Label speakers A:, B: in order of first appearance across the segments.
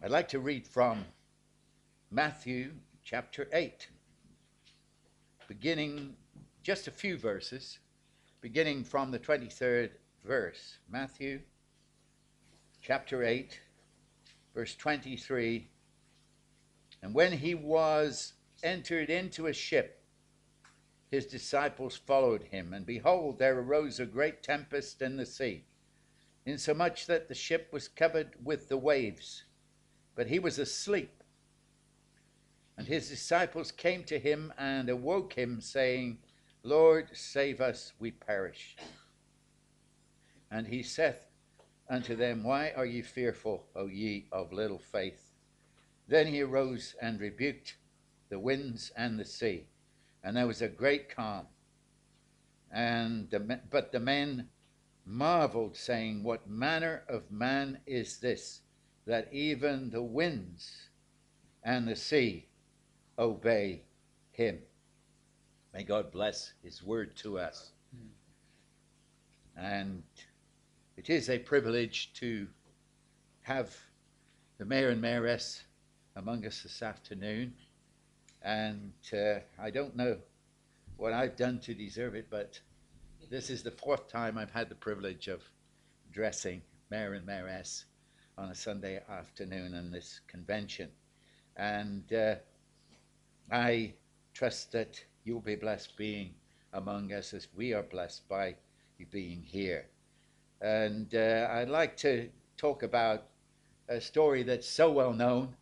A: I'd like to read from Matthew chapter 8, beginning just a few verses, beginning from the 23rd verse. Matthew chapter 8, verse 23. And when he was entered into a ship, his disciples followed him. And behold, there arose a great tempest in the sea, insomuch that the ship was covered with the waves. But he was asleep. And his disciples came to him and awoke him, saying, Lord, save us, we perish. And he saith unto them, Why are ye fearful, O ye of little faith? Then he arose and rebuked the winds and the sea, and there was a great calm. But the men marveled, saying, What manner of man is this, that even the winds and the sea obey him? May God bless his word to us. And it is a privilege to have the mayor and mayoress among us this afternoon. And I don't know what I've done to deserve it, but this is the fourth time I've had the privilege of addressing mayor and mayoress on a Sunday afternoon in this convention. And I trust that you'll be blessed being among us as we are blessed by you being here. And I'd like to talk about a story that's so well known.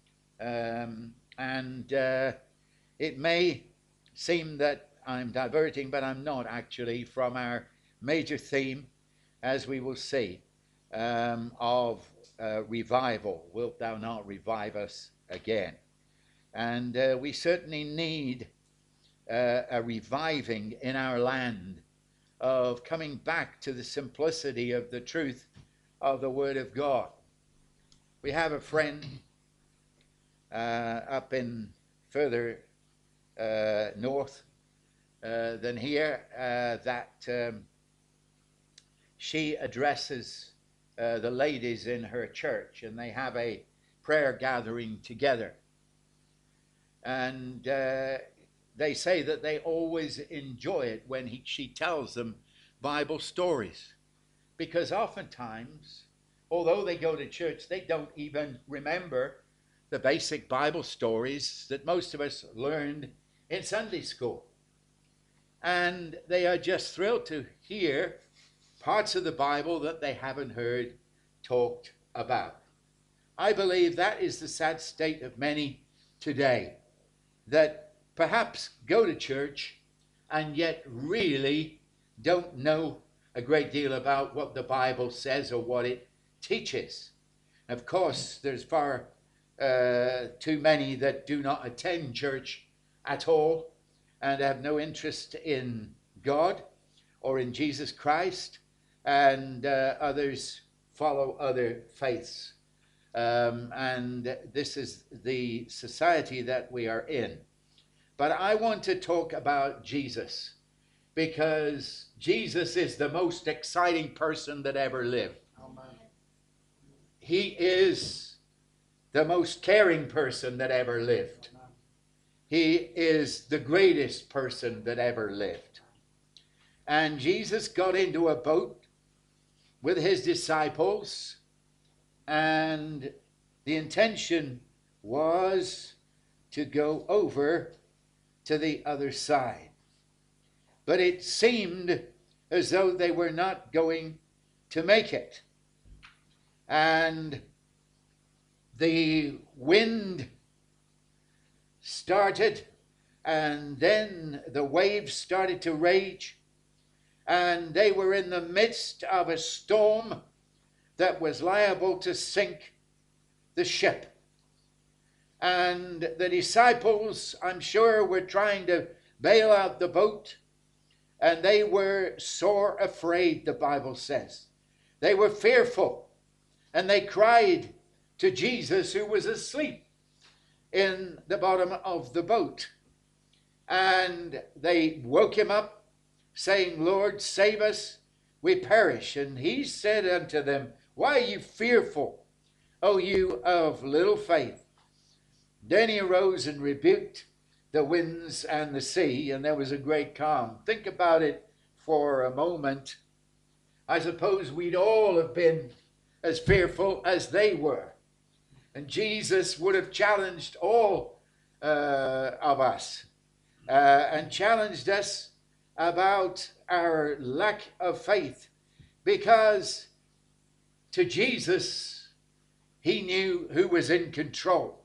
A: It may seem that I'm diverting, but I'm not actually, from our major theme, as we will see, of revival. Wilt thou not revive us again? And we certainly need a reviving in our land of coming back to the simplicity of the truth of the Word of God. We have a friend up in further north than here that she addresses the ladies in her church, and they have a prayer gathering together. And they say that they always enjoy it when she tells them Bible stories, because oftentimes, although they go to church, they don't even remember the basic Bible stories that most of us learned in Sunday school. And they are just thrilled to hear parts of the Bible that they haven't heard talked about. I believe that is the sad state of many today, that perhaps go to church and yet really don't know a great deal about what the Bible says or what it teaches. Of course, there's far too many that do not attend church at all and have no interest in God or in Jesus Christ, and others follow other faiths. And this is the society that we are in. But I want to talk about Jesus, because Jesus is the most exciting person that ever lived. Amen. He is the most caring person that ever lived. He is the greatest person that ever lived. And Jesus got into a boat with his disciples, and the intention was to go over to the other side. But it seemed as though they were not going to make it. And the wind started, and then the waves started to rage, and they were in the midst of a storm that was liable to sink the ship. And the disciples, I'm sure, were trying to bail out the boat, and they were sore afraid, the Bible says. They were fearful, and they cried to Jesus, who was asleep in the bottom of the boat. And they woke him up, saying, Lord, save us, we perish. And he said unto them, Why are you fearful, O you of little faith. Then he arose and rebuked the winds and the sea, and there was a great calm. Think about it for a moment. I suppose we'd all have been as fearful as they were. And Jesus would have challenged all of us and challenged us about our lack of faith, because to Jesus, he knew who was in control.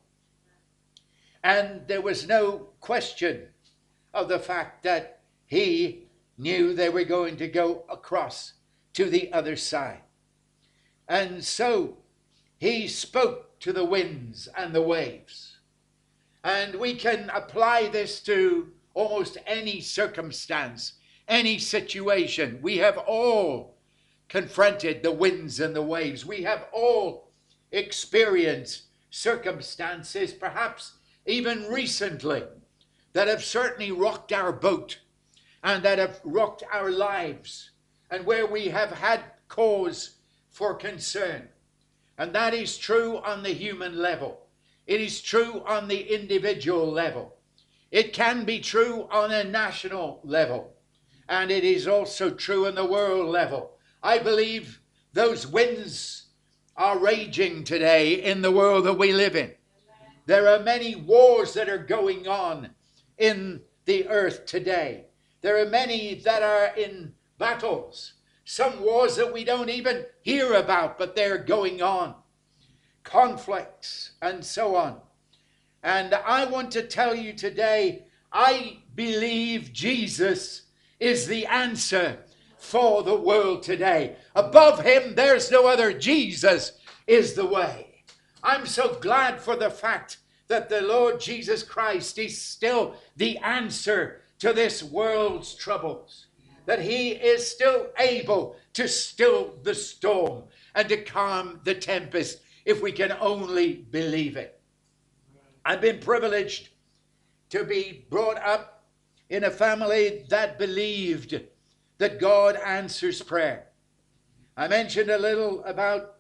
A: And there was no question of the fact that he knew they were going to go across to the other side. And so he spoke to the winds and the waves. And we can apply this to almost any circumstance, any situation. We have all confronted the winds and the waves. We have all experienced circumstances, perhaps even recently, that have certainly rocked our boat and that have rocked our lives, and where we have had cause for concern. And that is true on the human level. It is true on the individual level. It can be true on a national level. And it is also true on the world level. I believe those winds are raging today in the world that we live in. There are many wars that are going on in the earth today. There are many that are in battles. Some wars that we don't even hear about, but they're going on. Conflicts and so on. And I want to tell you today, I believe Jesus is the answer for the world today. Above him, there's no other. Jesus is the way. I'm so glad for the fact that the Lord Jesus Christ is still the answer to this world's troubles. That he is still able to still the storm and to calm the tempest, if we can only believe it. I've been privileged to be brought up in a family that believed that God answers prayer. I mentioned a little about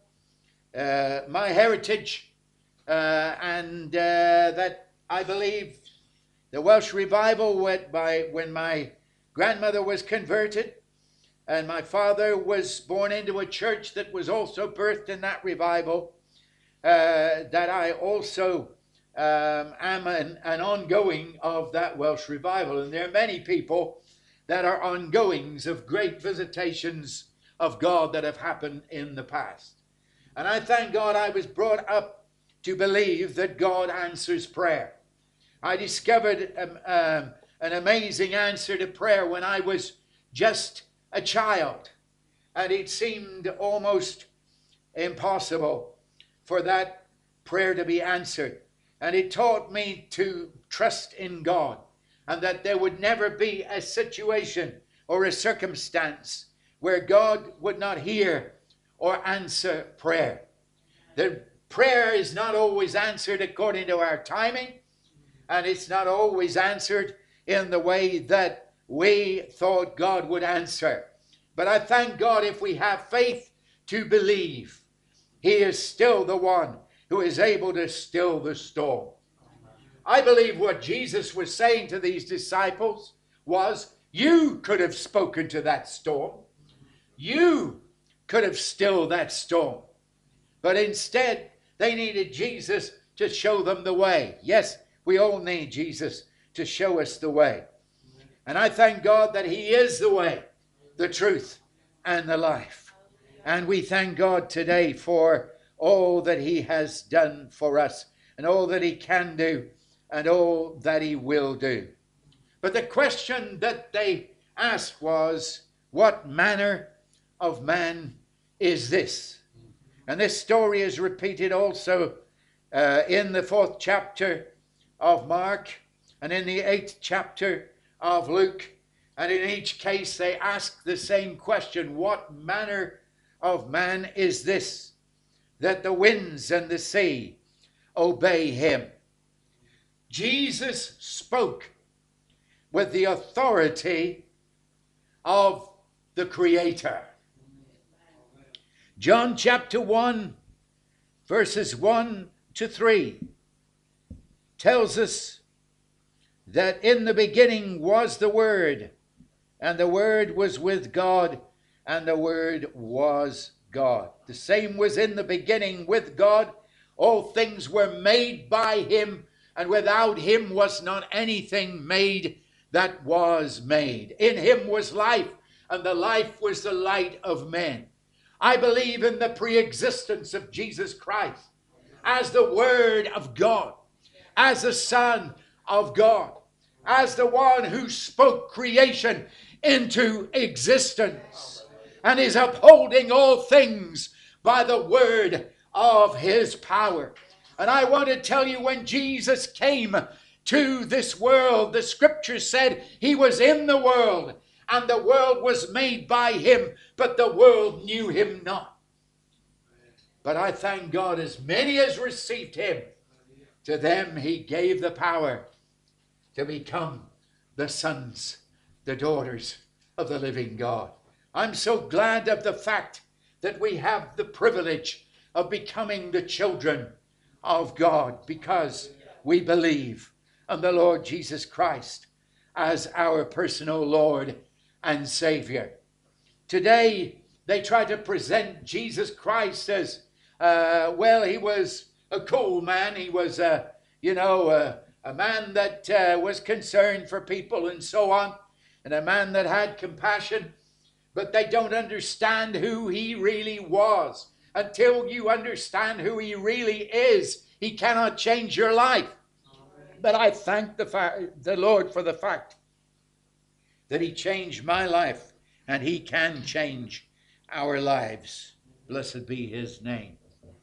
A: my heritage and that I believe the Welsh revival went by when my grandmother was converted, and my father was born into a church that was also birthed in that revival, that I also am an ongoing of that Welsh revival. And there are many people that are ongoings of great visitations of God that have happened in the past. And I thank God I was brought up to believe that God answers prayer. I discovered an amazing answer to prayer when I was just a child, and it seemed almost impossible for that prayer to be answered. And it taught me to trust in God, and that there would never be a situation or a circumstance where God would not hear or answer prayer. The prayer is not always answered according to our timing, and it's not always answered in the way that we thought God would answer. But I thank God if we have faith to believe, he is still the one who is able to still the storm. I believe what Jesus was saying to these disciples was, you could have spoken to that storm. You could have stilled that storm. But instead, they needed Jesus to show them the way. Yes, we all need Jesus to show us the way. And I thank God that he is the way, the truth, and the life. And we thank God today for all that he has done for us, and all that he can do, and all that he will do. But the question that they asked was, what manner of man is this? And this story is repeated also in the 4th chapter of Mark and in the 8th chapter of Luke. And in each case they ask the same question, what manner of man is this, that the winds and the sea obey him? Jesus spoke with the authority of the Creator. John chapter 1 verses 1 to 3, tells us that in the beginning was the Word, and the Word was with God, and the Word was God. The same was in the beginning with God. All things were made by him, and without him was not anything made that was made. In him was life, and the life was the light of men. I believe in the pre-existence of Jesus Christ as the Word of God, as the Son of God, as the one who spoke creation into existence and is upholding all things by the word of his power. And I want to tell you, when Jesus came to this world, the scripture said he was in the world, and the world was made by him, but the world knew him not. But I thank God, as many as received him, to them he gave the power to become the sons, the daughters of the living God. I'm so glad of the fact that we have the privilege of becoming the children of God, because we believe on the Lord Jesus Christ as our personal Lord and Savior. Today, they try to present Jesus Christ as, he was a cool man. He was, a man that was concerned for people and so on, and a man that had compassion. But they don't understand who he really was. Until you understand who he really is, he cannot change your life. But I thank the Lord for the fact that he changed my life, and he can change our lives. Blessed be his name.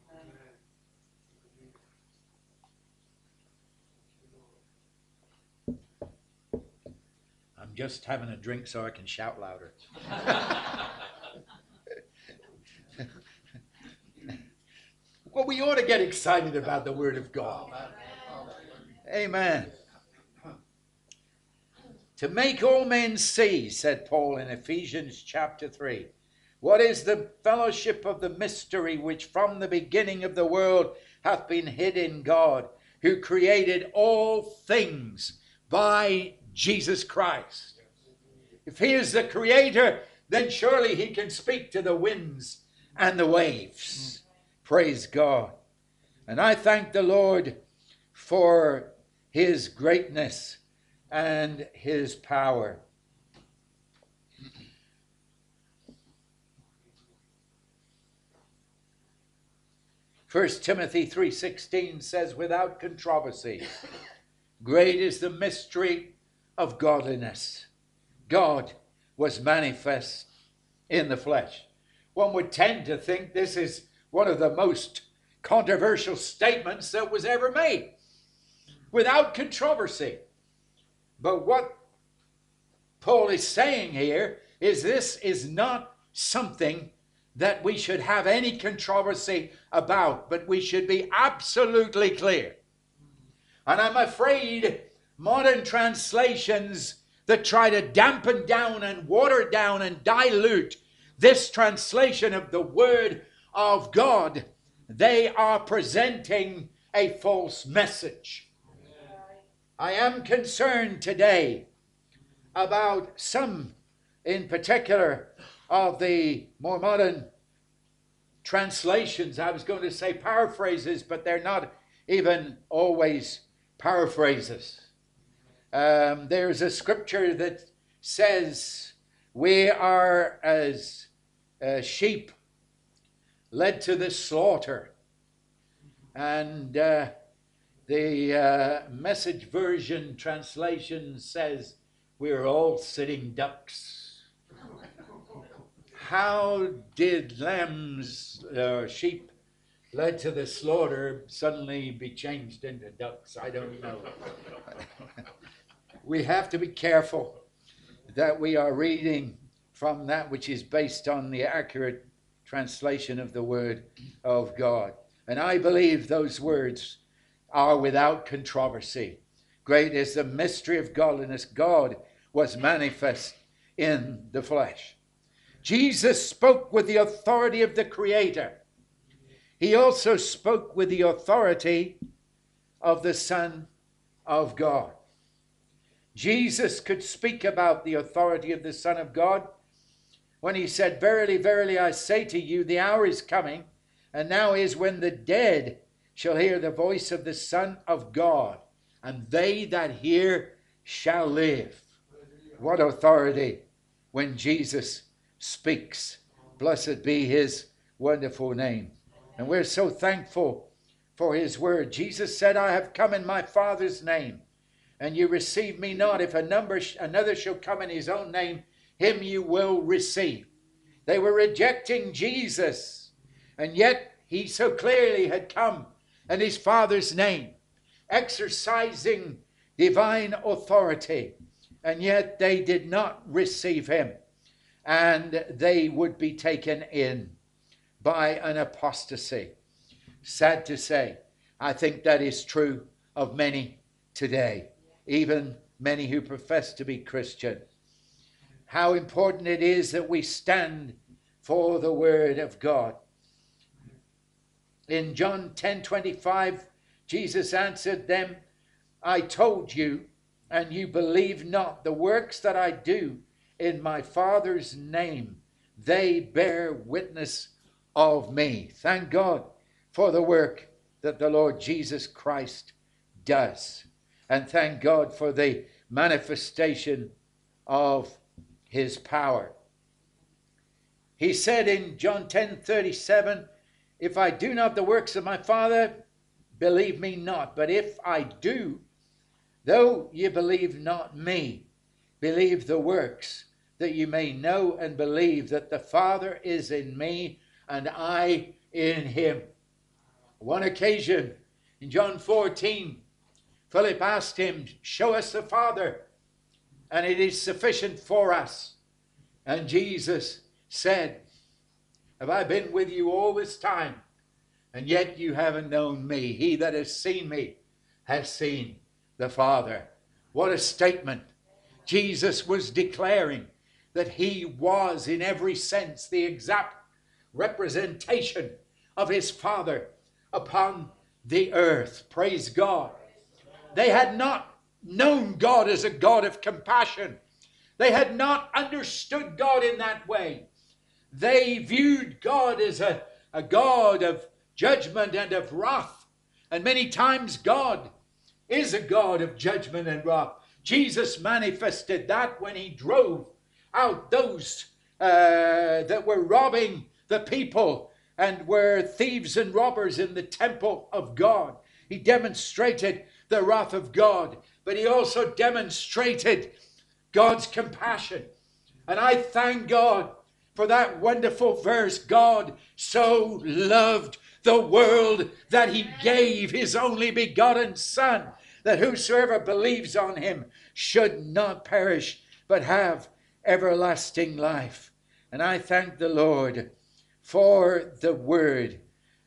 A: I'm just having a drink so I can shout louder. Well, we ought to get excited about the Word of God. Amen. To make all men see, said Paul in Ephesians chapter 3, what is the fellowship of the mystery which from the beginning of the world hath been hid in God, who created all things by Jesus Christ. If he is the creator, then surely he can speak to the winds and the waves. Praise God. And I thank the Lord for his greatness and his power. First Timothy 3:16 says, without controversy, great is the mystery of godliness. God was manifest in the flesh. One would tend to think this is one of the most controversial statements that was ever made. Without controversy. But what Paul is saying here is this is not something that we should have any controversy about, but we should be absolutely clear. And I'm afraid modern translations that try to dampen down and water down and dilute this translation of the Word of God, they are presenting a false message. I am concerned today about some, in particular, of the more modern translations. I was going to say paraphrases, but they're not even always paraphrases. There's a scripture that says, we are as sheep led to the slaughter. And the Message Version translation says, we're all sitting ducks. How did lambs, sheep led to the slaughter suddenly be changed into ducks? I don't know. We have to be careful that we are reading from that which is based on the accurate translation of the Word of God. And I believe those words are without controversy. Great is the mystery of godliness. God was manifest in the flesh. Jesus spoke with the authority of the Creator. he also spoke with the authority of the Son of God. Jesus could speak about the authority of the Son of God when he said, "Verily, verily, I say to you, the hour is coming, and now is when the dead shall hear the voice of the Son of God, and they that hear shall live." What authority when Jesus speaks. Blessed be his wonderful name. And we're so thankful for his word. Jesus said, "I have come in my Father's name, and you receive me not. If another shall come in his own name, him you will receive." They were rejecting Jesus, and yet he so clearly had come in his Father's name, exercising divine authority, and yet they did not receive him, and they would be taken in by an apostasy. Sad to say, I think that is true of many today, even many who profess to be Christian. How important it is that we stand for the word of God. In John 10:25, Jesus answered them, "I told you, and you believe not. The works that I do in my Father's name, they bear witness of me." Thank God for the work that the Lord Jesus Christ does. And thank God for the manifestation of his power. He said in John 10:37, "If I do not the works of my Father, believe me not. But if I do, though ye believe not me, believe the works, that you may know and believe that the Father is in me and I in him." One occasion in John 14, Philip asked him, "Show us the Father, and it is sufficient for us." And Jesus said, "Have I been with you all this time, and yet you haven't known me? He that has seen me has seen the Father." What a statement. Jesus was declaring that he was in every sense the exact representation of his Father upon the earth. Praise God. They had not known God as a God of compassion. They had not understood God in that way. They viewed God as a God of judgment and of wrath. And many times God is a God of judgment and wrath. Jesus manifested that when he drove out those that were robbing the people and were thieves and robbers in the temple of God. He demonstrated the wrath of God, but he also demonstrated God's compassion. And I thank God for that wonderful verse. God so loved the world that he gave his only begotten Son, that whosoever believes on him should not perish, but have everlasting life. And I thank the Lord for the word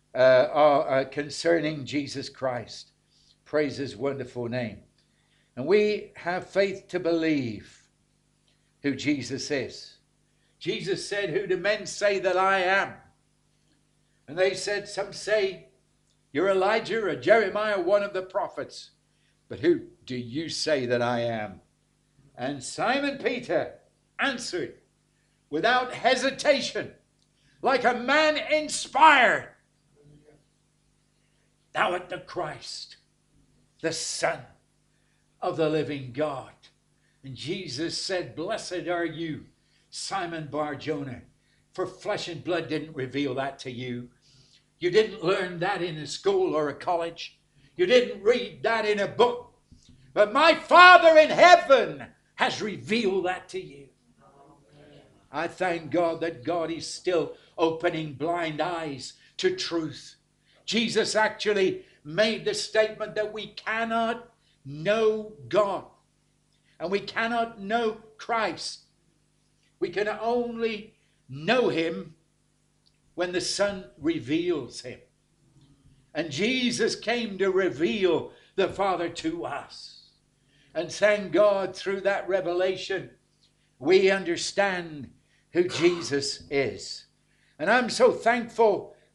A: concerning Jesus Christ. Praise his wonderful name. And we have faith to believe who Jesus is. Jesus said, "Who do men say that I am?" And they said, "Some say you're Elijah or Jeremiah, one of the prophets. But who do you say that I am?" And Simon Peter answered without hesitation, like a man inspired, "Thou art the Christ, the Son of the living God." And Jesus said, "Blessed are you, Simon Bar-Jonah, for flesh and blood didn't reveal that to you. You didn't learn that in a school or a college. You didn't read that in a book. But my Father in heaven has revealed that to you." I thank God that God is still opening blind eyes to truth. Jesus actually made the statement that we cannot know God and we cannot know Christ. We can only know him when the Son reveals him. And Jesus came to reveal the Father to us. And thank God, through that revelation, we understand who Jesus is. And I'm so thankful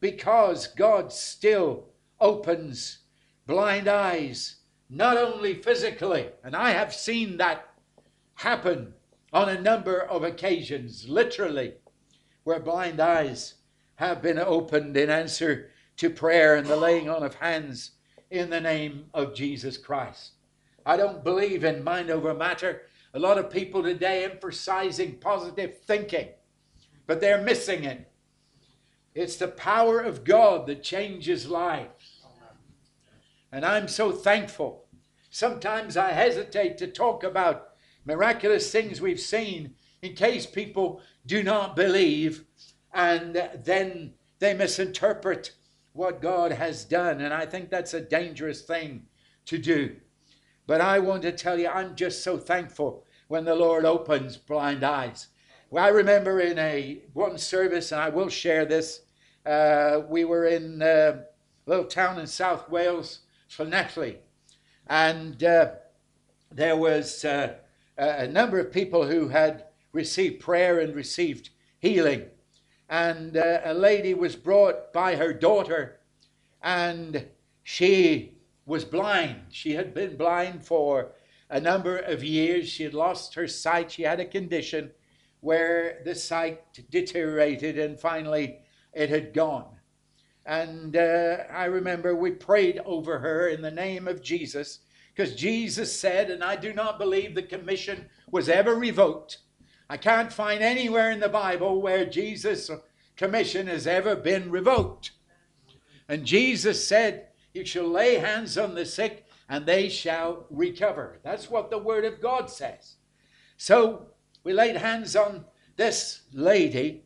A: because God still opens blind eyes, not only physically, and I have seen that happen on a number of occasions, literally, where blind eyes have been opened in answer to prayer and the laying on of hands in the name of Jesus Christ. I don't believe in mind over matter. A lot of people today emphasizing positive thinking, but they're missing it. It's the power of God that changes lives. And I'm so thankful. Sometimes I hesitate to talk about miraculous things we've seen in case people do not believe, and then they misinterpret what God has done. And I think that's a dangerous thing to do. But I want to tell you, I'm just so thankful when the Lord opens blind eyes. Well, I remember in one service, and I will share this, we were in a little town in South Wales, Llanelli, and there was a number of people who had received prayer and received healing. And a lady was brought by her daughter, and she was blind. She had been blind for a number of years. She had lost her sight. She had a condition where the sight deteriorated, and finally it had gone. And I remember we prayed over her in the name of Jesus, because Jesus said, and I do not believe the commission was ever revoked. I can't find anywhere in the Bible where Jesus' commission has ever been revoked. And Jesus said, you shall lay hands on the sick and they shall recover. That's what the Word of God says. So we laid hands on this lady,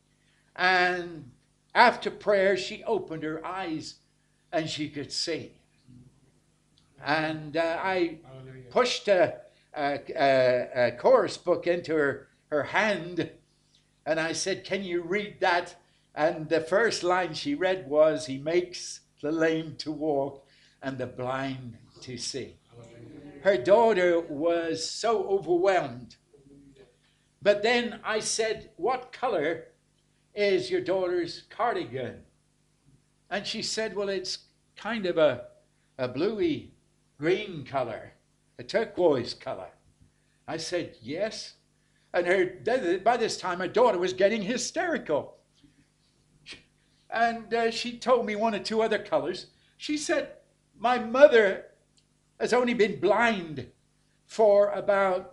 A: and after prayer she opened her eyes and she could see. And I pushed a chorus book into her hand, and I said, can you read that? And the first line she read was, he makes the lame to walk and the blind to see. Her daughter was so overwhelmed. But then I said, what color is your daughter's cardigan? And she said, well, it's kind of a bluey green color, a turquoise color. I said, yes. And by this time, her daughter was getting hysterical. And she told me one or two other colors. She said, my mother has only been blind for about,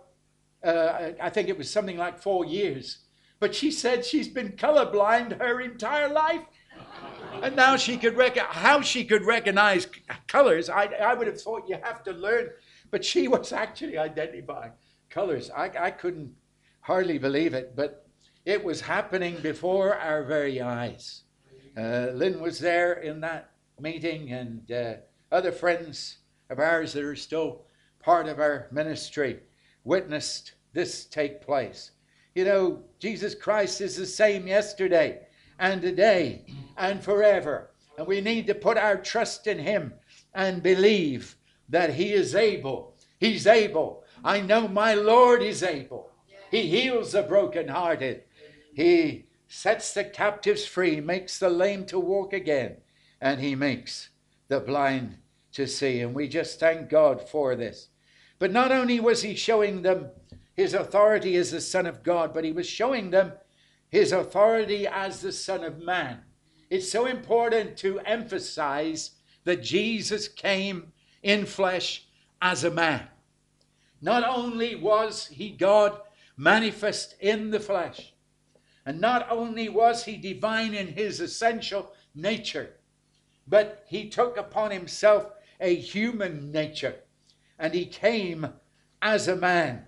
A: I think it was something like 4 years. But she said she's been colorblind her entire life. And now she could how she could recognize colors, I would have thought you have to learn. But she was actually identifying colors. I couldn't hardly believe it, but it was happening before our very eyes. Lynn was there in that meeting, and other friends of ours that are still part of our ministry witnessed this take place. You know, Jesus Christ is the same yesterday and today and forever. And we need to put our trust in him and believe that he is able. He's able. I know my Lord is able. He heals the brokenhearted. He sets the captives free, makes the lame to walk again, and he makes the blind to see. And we just thank God for this. But not only was he showing them his authority as the Son of God, but he was showing them his authority as the Son of Man. It's so important to emphasize that Jesus came in flesh as a man. Not only was he God manifest in the flesh, and not only was he divine in his essential nature, but he took upon himself a human nature, and he came as a man,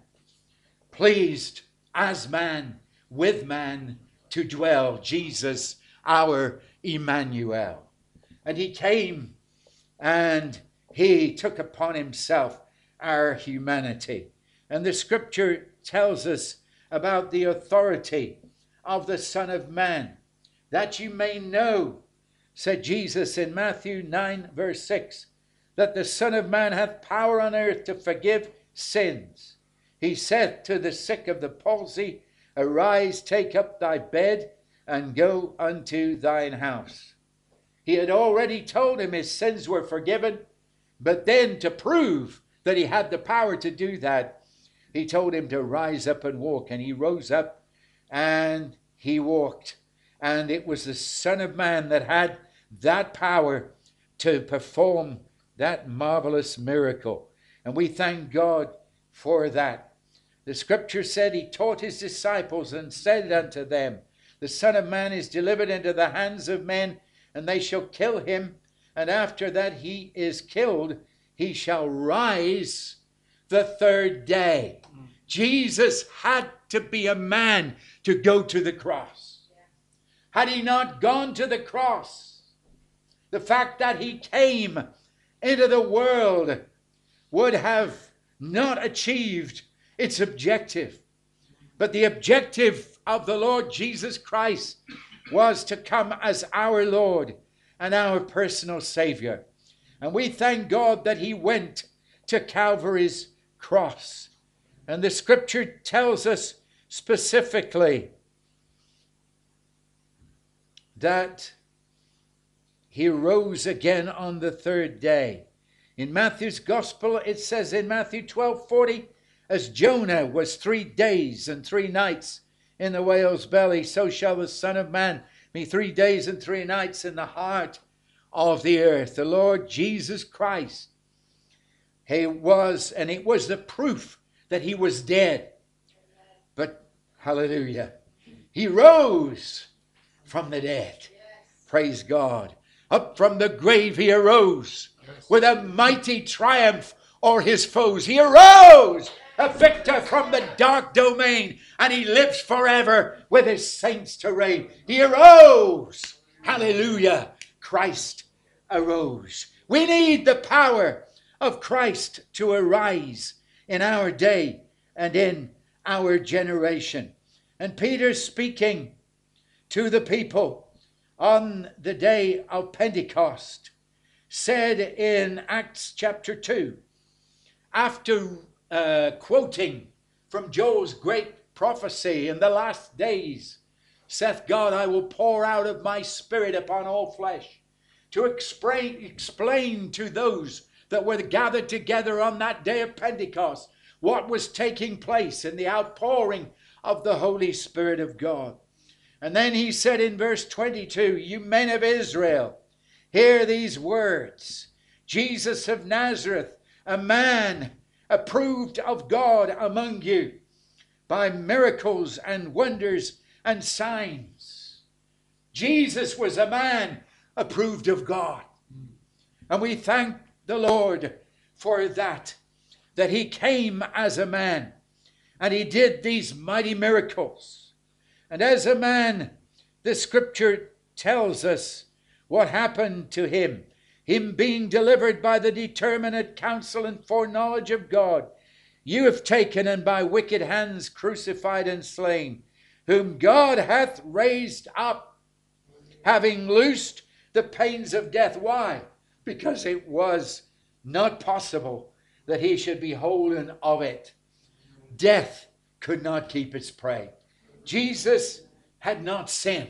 A: pleased as man, with man to dwell, Jesus, our Emmanuel. And he came and he took upon himself our humanity. And the scripture tells us about the authority of the Son of Man, that you may know, said Jesus in Matthew 9 verse 6, that the Son of Man hath power on earth to forgive sins. He saith to the sick of the palsy, arise, take up thy bed, and go unto thine house. He had already told him his sins were forgiven. But then, to prove that he had the power to do that, he told him to rise up and walk. And he rose up and he walked. And it was the Son of Man that had that power to perform that marvelous miracle. And we thank God for that. The scripture said he taught his disciples and said unto them, the Son of Man is delivered into the hands of men, and they shall kill him. And after that he is killed, he shall rise the third day. Jesus had to be a man to go to the cross. Had he not gone to the cross, the fact that he came into the world would have not achieved its objective. But the objective of the Lord Jesus Christ was to come as our Lord and our personal Savior. And we thank God that he went to Calvary's cross. And the scripture tells us specifically that he rose again on the third day. In Matthew's gospel, it says in Matthew 12:40, as Jonah was 3 days and 3 nights in the whale's belly, so shall the Son of Man be 3 days and 3 nights in the heart of the earth. The Lord Jesus Christ, it was the proof that he was dead. But, hallelujah, he rose from the dead. Praise God. Up from the grave he arose with a mighty triumph o'er his foes. He arose a victor from the dark domain, and he lives forever with his saints to reign. He arose. Hallelujah. Christ arose. We need the power of Christ to arise in our day and in our generation. And Peter, speaking to the people on the day of Pentecost, said in Acts chapter 2, after quoting from Joel's great prophecy, in the last days, saith God, I will pour out of my spirit upon all flesh, to explain to those that were gathered together on that day of Pentecost what was taking place in the outpouring of the Holy Spirit of God. And then he said in verse 22, you men of Israel, hear these words. Jesus of Nazareth, a man approved of God among you by miracles and wonders and signs. Jesus was a man approved of God. And we thank the Lord for that he came as a man and he did these mighty miracles. And as a man, the scripture tells us what happened to him. Him being delivered by the determinate counsel and foreknowledge of God, you have taken and by wicked hands crucified and slain, whom God hath raised up, having loosed the pains of death. Why? Because it was not possible that he should be holden of it. Death could not keep its prey. Jesus had not sinned,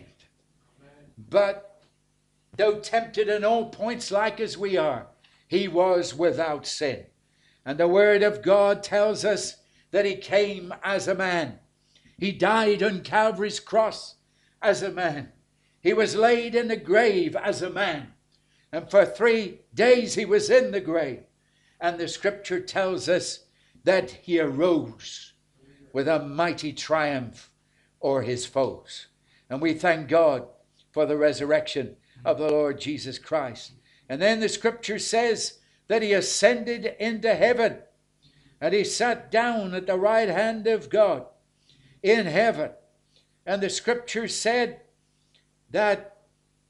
A: but though tempted in all points like as we are, he was without sin. And the word of God tells us that he came as a man. He died on Calvary's cross as a man. He was laid in the grave as a man. And for 3 days he was in the grave. And the scripture tells us that he arose with a mighty triumph o'er his foes. And we thank God for the resurrection of the Lord Jesus Christ. And then the scripture says that he ascended into heaven and he sat down at the right hand of God in heaven. And the scripture said that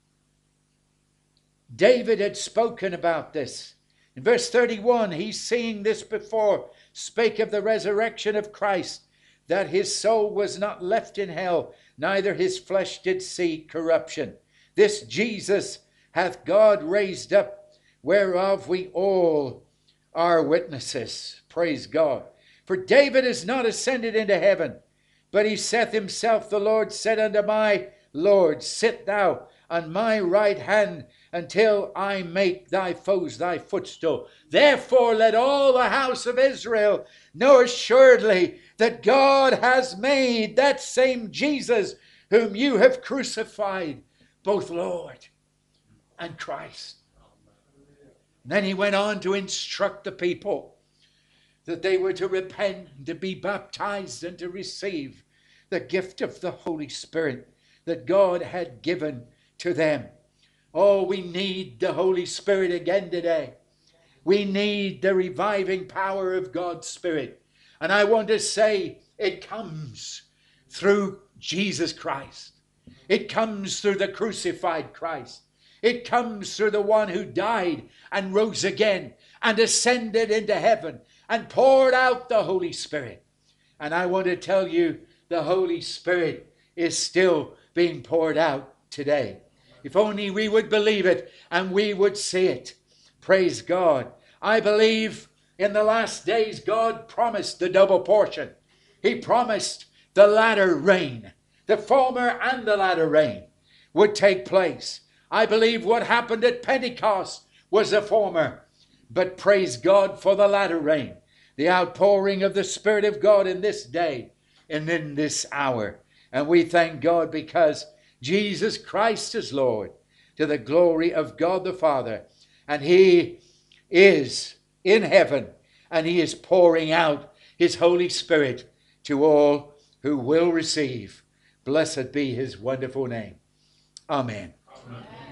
A: David had spoken about this. In verse 31, he seeing this before, spake of the resurrection of Christ, that his soul was not left in hell, neither his flesh did see corruption. This Jesus hath God raised up, whereof we all are witnesses. Praise God. For David is not ascended into heaven, but he saith himself, the Lord said unto my Lord, sit thou on my right hand until I make thy foes thy footstool. Therefore let all the house of Israel know assuredly that God has made that same Jesus whom you have crucified, both Lord and Christ. And then he went on to instruct the people that they were to repent, to be baptized, and to receive the gift of the Holy Spirit that God had given to them. Oh, we need the Holy Spirit again today. We need the reviving power of God's Spirit. And I want to say it comes through Jesus Christ. It comes through the crucified Christ. It comes through the one who died and rose again and ascended into heaven and poured out the Holy Spirit. And I want to tell you, the Holy Spirit is still being poured out today. If only we would believe it and we would see it. Praise God. I believe in the last days God promised the double portion. He promised the latter rain. The former and the latter rain would take place. I believe what happened at Pentecost was the former. But praise God for the latter rain. The outpouring of the Spirit of God in this day and in this hour. And we thank God because Jesus Christ is Lord, to the glory of God the Father. And he is in heaven, and he is pouring out his Holy Spirit to all who will receive. Blessed be his wonderful name. Amen.
B: Amen.